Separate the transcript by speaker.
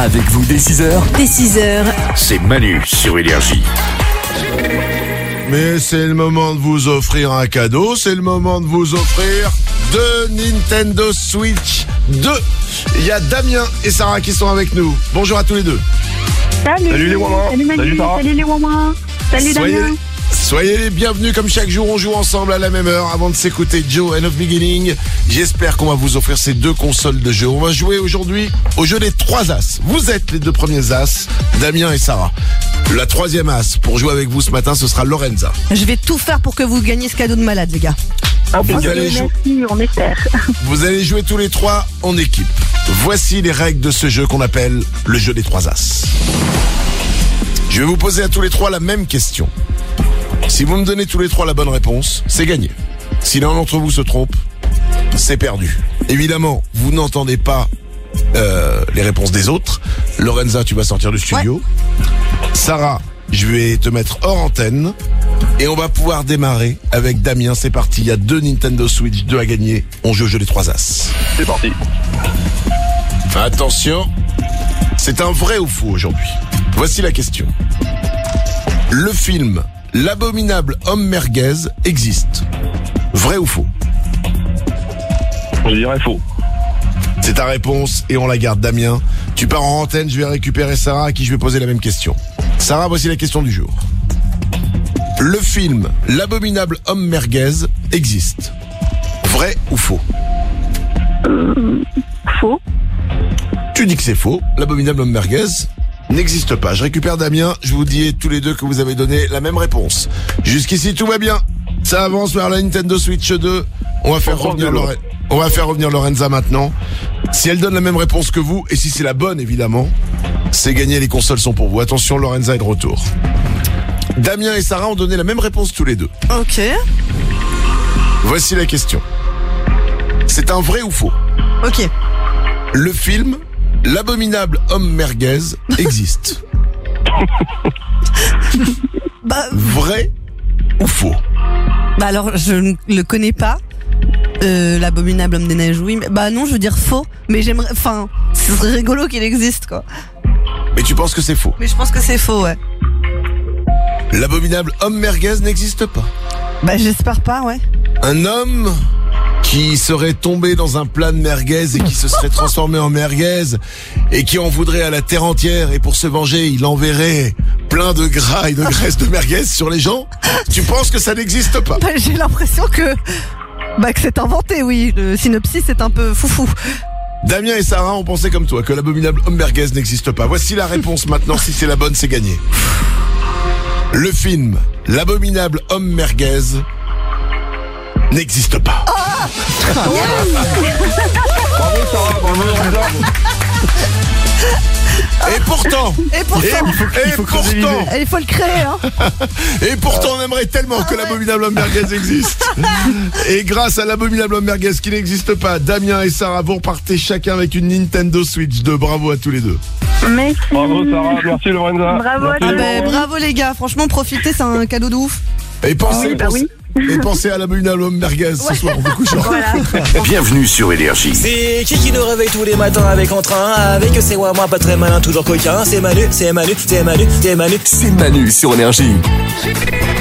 Speaker 1: Avec vous dès 6h.
Speaker 2: Dès 6h.
Speaker 3: C'est Manu sur Énergie.
Speaker 4: Mais c'est le moment de vous offrir un cadeau, c'est le moment de vous offrir deux Nintendo Switch 2. Il y a Damien et Sarah qui sont avec nous. Bonjour à tous les deux.
Speaker 5: Salut les Wamas.
Speaker 6: Salut Manu,
Speaker 5: Salut Sarah.
Speaker 6: salut les Wamas. Salut Damien.
Speaker 4: Soyez les bienvenus, comme chaque jour, on joue ensemble à la même heure avant de s'écouter Joe and of Beginning. J'espère qu'on va vous offrir ces deux consoles de jeu. On va jouer aujourd'hui au jeu des 3 as. Vous êtes les 2 premiers as, Damien et Sarah. La 3e as pour jouer avec vous ce matin, ce sera Lorenza.
Speaker 2: Je vais tout faire pour que vous gagniez ce cadeau de malade, les gars.
Speaker 4: Vous allez
Speaker 6: Merci, on espère.
Speaker 4: Vous allez jouer tous les 3 en équipe. Voici les règles de ce jeu qu'on appelle le jeu des 3 as. Je vais vous poser à tous les 3 la même question. Si vous me donnez tous les 3 la bonne réponse, c'est gagné. Si l'un d'entre vous se trompe, c'est perdu. Évidemment, vous n'entendez pas les réponses des autres. Lorenza, tu vas sortir du studio. Ouais. Sarah, je vais te mettre hors antenne. Et on va pouvoir démarrer avec Damien. C'est parti, il y a 2 Nintendo Switch 2 à gagner. On joue au jeu des 3 as.
Speaker 5: C'est parti.
Speaker 4: Attention, c'est un vrai ou faux aujourd'hui. Voici la question. Le film L'abominable homme merguez existe. Vrai ou faux?
Speaker 5: Je dirais faux.
Speaker 4: C'est ta réponse et on la garde, Damien. Tu pars en antenne, je vais récupérer Sarah à qui je vais poser la même question. Sarah, voici la question du jour. Le film L'abominable homme merguez existe. Vrai ou faux?
Speaker 6: Faux.
Speaker 4: Tu dis que c'est faux. L'abominable homme merguez n'existe pas. Je récupère Damien. Je vous dis tous les deux que vous avez donné la même réponse. Jusqu'ici, tout va bien. Ça avance vers la Nintendo Switch 2. On va faire revenir Lorenza maintenant. Si elle donne la même réponse que vous, et si c'est la bonne, évidemment, c'est gagné. Les consoles sont pour vous. Attention, Lorenza est de retour. Damien et Sarah ont donné la même réponse tous les deux.
Speaker 2: Ok.
Speaker 4: Voici la question. C'est un vrai ou faux?
Speaker 2: Ok.
Speaker 4: Le film L'abominable homme merguez existe. Vrai ou faux?
Speaker 2: Bah alors, je ne le connais pas. L'abominable homme des neiges, oui. Mais, bah non, je veux dire faux. Mais j'aimerais... Enfin, ce serait rigolo qu'il existe, quoi.
Speaker 4: Mais tu penses que c'est faux?
Speaker 2: Mais je pense que c'est faux, ouais.
Speaker 4: L'abominable homme merguez n'existe pas.
Speaker 2: Bah j'espère pas, ouais.
Speaker 4: Un homme qui serait tombé dans un plat de merguez et qui se serait transformé en merguez et qui en voudrait à la terre entière, et pour se venger, il enverrait plein de gras et de graisse de merguez sur les gens. Tu penses que ça n'existe pas?
Speaker 2: Bah j'ai l'impression que c'est inventé, oui. Le synopsis est un peu foufou.
Speaker 4: Damien et Sarah ont pensé comme toi que l'abominable homme merguez n'existe pas. Voici la réponse maintenant. Si c'est la bonne, c'est gagné. Le film L'abominable homme merguez n'existe pas.
Speaker 5: Bravo Sarah, bravo Lorenza.
Speaker 4: Et pourtant,
Speaker 2: il faut le créer, hein.
Speaker 4: Et pourtant, on aimerait tellement que l'abominable homme merguez existe. Et grâce à l'abominable homme merguez qui n'existe pas, Damien et Sarah, vous repartez chacun avec une Nintendo Switch 2. Bravo à tous les deux.
Speaker 6: Merci.
Speaker 5: Bravo Sarah, merci Lorenza.
Speaker 6: Bravo à
Speaker 5: Merci.
Speaker 6: tous.
Speaker 2: Bravo les gars, franchement, profitez, c'est un cadeau de ouf.
Speaker 4: Et pensez,
Speaker 6: oui.
Speaker 4: et pensez à l'abominable homme merguez ce soir en vous couchant.
Speaker 6: Voilà.
Speaker 3: Bienvenue sur Énergie.
Speaker 7: C'est qui nous réveille tous les matins avec entrain, avec c'est moi pas très malin, toujours coquin. C'est Manu, c'est Manu, c'est Manu, c'est Manu.
Speaker 1: C'est Manu sur Énergie.